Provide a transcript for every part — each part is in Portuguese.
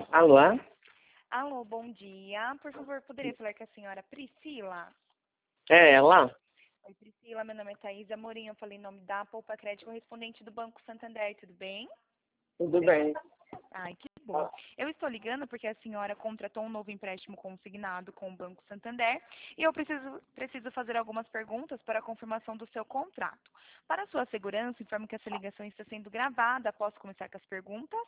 Alô? Alô, bom dia. Por favor, poderia falar com a senhora Priscila? É ela? Oi, Priscila, meu nome é Thaís Amorim, eu falei em nome da Poupa Crédito, correspondente do Banco Santander, tudo bem? Tudo bem. Ai, que bom. Eu estou ligando porque a senhora contratou um novo empréstimo consignado com o Banco Santander e eu preciso fazer algumas perguntas para a confirmação do seu contrato. Para sua segurança, informo que essa ligação está sendo gravada. Posso começar com as perguntas?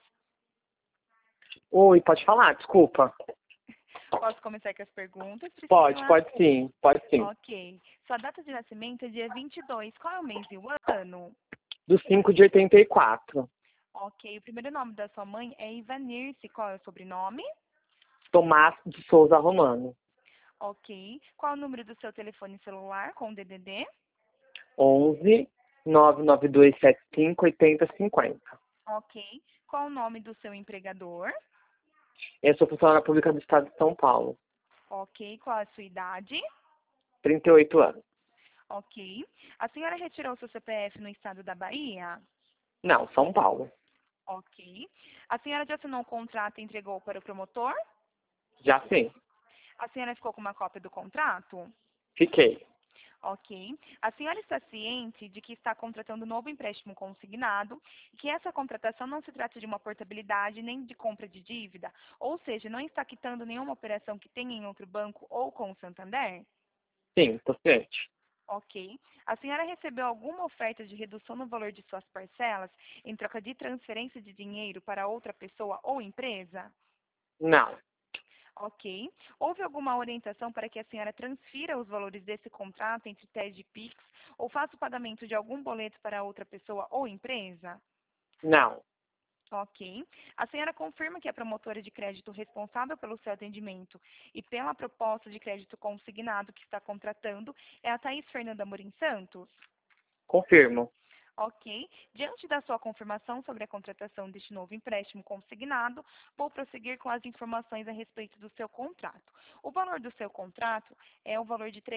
Oi, pode falar, desculpa. Posso começar com as perguntas, Pode, Priscila? pode sim. Ok. Sua data de nascimento é dia 22. Qual é o mês e o ano? Do 5 de 84. Ok. O primeiro nome da sua mãe é Ivanirce. Qual é o sobrenome? Tomás de Souza Romano. Ok. Qual é o número do seu telefone celular com o DDD? 11 99275 8050. Ok. Qual o nome do seu empregador? Eu sou funcionária pública do Estado de São Paulo. Ok. Qual é a sua idade? 38 anos. Ok. A senhora retirou seu CPF no estado da Bahia? Não, São Paulo. Ok. A senhora já assinou o contrato e entregou para o promotor? Já sim. A senhora ficou com uma cópia do contrato? Fiquei. Ok. A senhora está ciente de que está contratando um novo empréstimo consignado e que essa contratação não se trata de uma portabilidade nem de compra de dívida, ou seja, não está quitando nenhuma operação que tenha em outro banco ou com o Santander? Sim, tô ciente. Ok. A senhora recebeu alguma oferta de redução no valor de suas parcelas em troca de transferência de dinheiro para outra pessoa ou empresa? Não. Ok. Houve alguma orientação para que a senhora transfira os valores desse contrato entre TED e PIX ou faça o pagamento de algum boleto para outra pessoa ou empresa? Não. Ok. A senhora confirma que a promotora de crédito responsável pelo seu atendimento e pela proposta de crédito consignado que está contratando é a Thaís Fernanda Amorim Santos? Confirmo. Ok. Diante da sua confirmação sobre a contratação deste novo empréstimo consignado, vou prosseguir com as informações a respeito do seu contrato. O valor do seu contrato é o valor de R$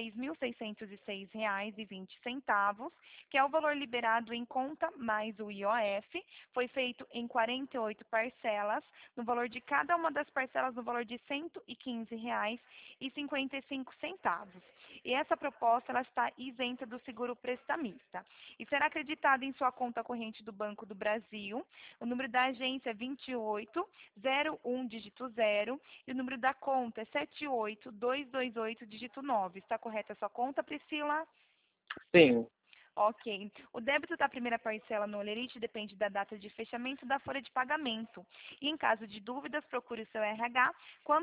3.606,20, que é o valor liberado em conta mais o IOF. Foi feito em 48 parcelas, no valor de cada uma das parcelas no valor de R$ 115,55. E essa proposta ela está isenta do seguro prestamista e será acreditada em sua conta corrente do Banco do Brasil. O número da agência é 2801 dígito 0 e o número da conta é 78228 dígito 9. Está correta a sua conta, Priscila? Sim. Ok. O débito da primeira parcela no Olerite depende da data de fechamento da folha de pagamento. E em caso de dúvidas, procure o seu RH.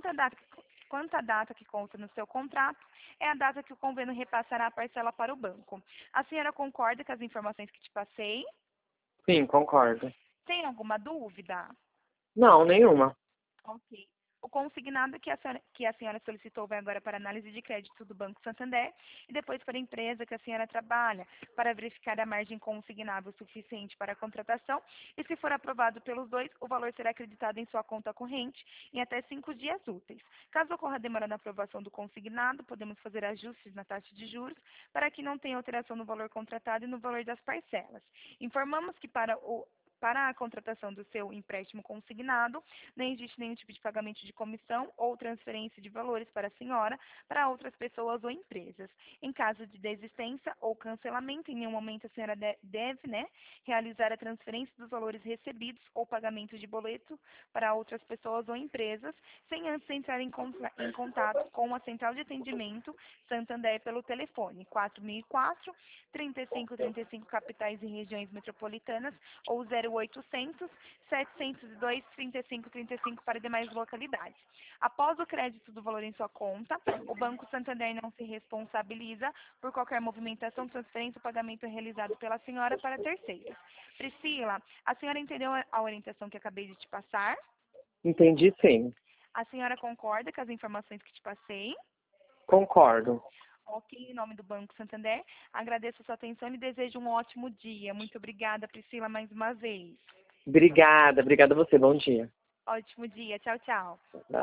Quanto à data que consta no seu contrato, é a data que o convênio repassará a parcela para o banco. A senhora concorda com as informações que te passei? Sim, concordo. Tem alguma dúvida? Não, nenhuma. Ok. O consignado que a senhora solicitou vai agora para análise de crédito do Banco Santander e depois para a empresa que a senhora trabalha, para verificar a margem consignável suficiente para a contratação e, se for aprovado pelos dois, o valor será acreditado em sua conta corrente em até 5 dias úteis. Caso ocorra demora na aprovação do consignado, podemos fazer ajustes na taxa de juros para que não tenha alteração no valor contratado e no valor das parcelas. Informamos que para a contratação do seu empréstimo consignado, não existe nenhum tipo de pagamento de comissão ou transferência de valores para a senhora, para outras pessoas ou empresas. Em caso de desistência ou cancelamento, em nenhum momento a senhora deve, realizar a transferência dos valores recebidos ou pagamento de boleto para outras pessoas ou empresas, sem antes entrar em contato com a central de atendimento Santander pelo telefone 4004 3535 capitais e regiões metropolitanas ou 0800 702 3535 para demais localidades. Após o crédito do valor em sua conta, o Banco Santander não se responsabiliza por qualquer movimentação, transferência ou pagamento realizado pela senhora para terceiros. Priscila, a senhora entendeu a orientação que acabei de te passar? Entendi, sim. A senhora concorda com as informações que te passei? Concordo. Ok, em nome do Banco Santander, agradeço a sua atenção e desejo um ótimo dia. Muito obrigada, Priscila, mais uma vez. Obrigada a você. Bom dia. Ótimo dia. Tchau, tchau.